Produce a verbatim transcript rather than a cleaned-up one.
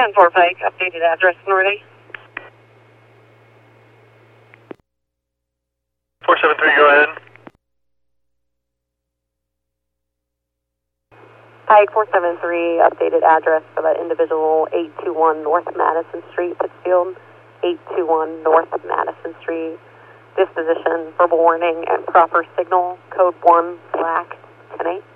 ten four Pike, updated address and ready. four seven three, go ahead. Pike four seven three, updated address for that individual, eight two one North Madison Street, Pittsfield, eight two one North Madison Street. Disposition, verbal warning, and proper signal, code one, black, ten eight.